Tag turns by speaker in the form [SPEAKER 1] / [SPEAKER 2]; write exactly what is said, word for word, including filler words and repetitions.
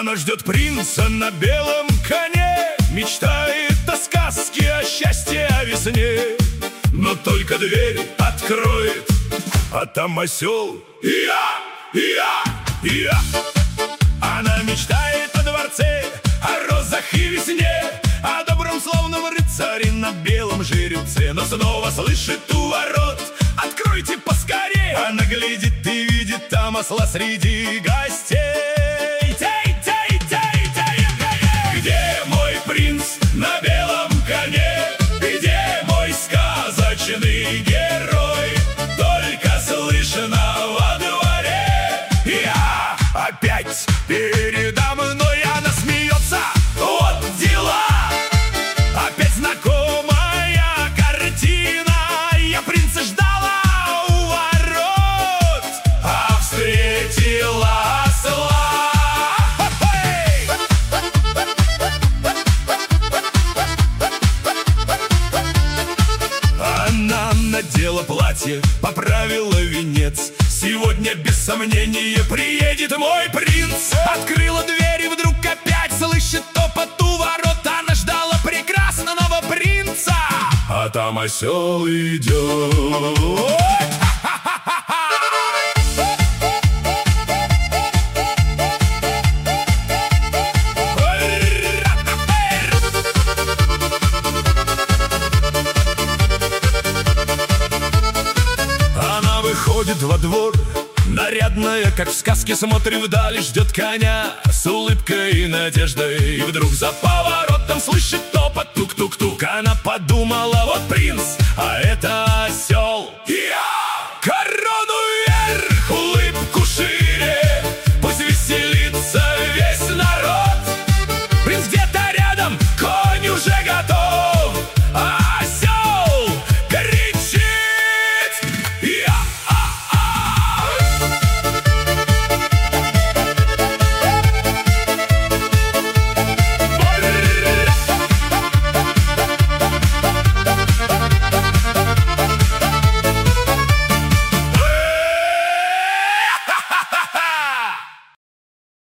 [SPEAKER 1] Она ждет принца на белом коне, мечтает о сказке, о счастье, о весне. Но только дверь откроет, а там осел. Я, я, я. Она мечтает о дворце, о розах и весне, о добром славном рыцаре на белом жеребце. Но снова слышит у ворот: откройте поскорей! Она глядит и видит там осла среди гостей. Тей, тей, тей, тей, тей. Где мой принц на белом коне? Где мой сказочный герой? Только слышно во дворе: я опять передо мной. Она смеется, вот дела. Опять знакомая картина. Я принца ждала у ворот, а встретила осла. Она надела платье, поправила венец. Сегодня без сомнения приедет мой принц. Открыла дверь и вдруг опять слышит топот у ворот. Она ждала прекрасного принца, а там осел идет. Она выходит во двор, нарядная, как в сказке, смотрит вдали, ждет коня с улыбкой и надеждой. И вдруг за поворотом слышит топот, тук-тук-тук. Она подумала: вот принц, а это осел. Я